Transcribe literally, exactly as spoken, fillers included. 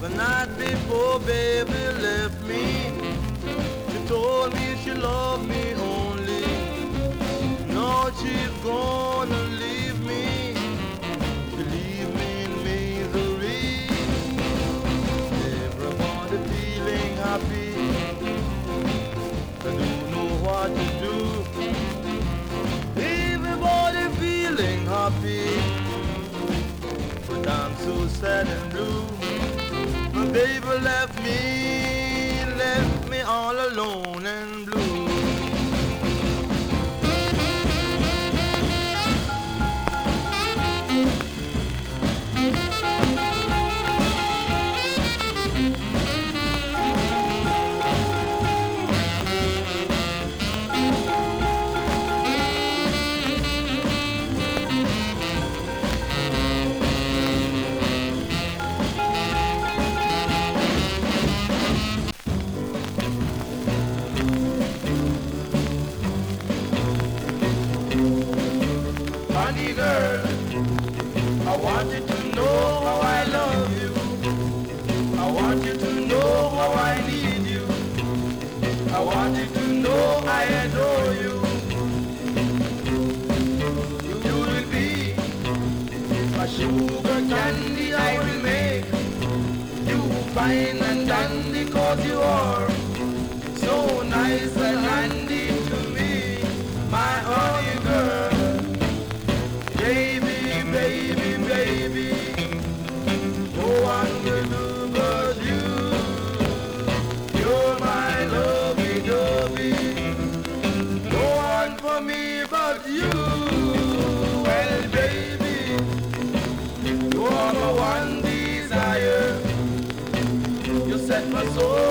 night before baby left me, she told me she loved me only. Now she's gonna leave me, to leave me in misery. Everybody feeling happy, I don't know what to do. Everybody feeling happy, but I'm so sad and blue. My baby left me, left me all alone and blue. Honey girl, I want you to know how I love you. I want you to know how I need you. I want you to know I adore you. You will be a sugar candy I will make. You fine and dandy cause you are so nice and handy to me, my honey girl. Baby, baby, baby, no one will do but you. You're my lovey-dovey, no one for me but you. Well, baby, you're my one desire. You set my soul